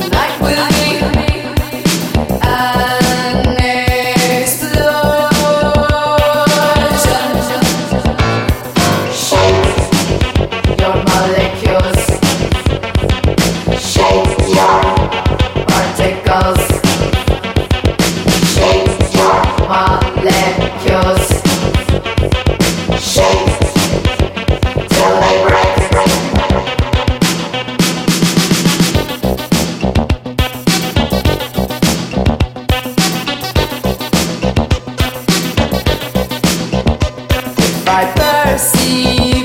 Tonight will be an explosion. Shake your molecules, shake your particles, shake your molecules, shake till they break. I perceive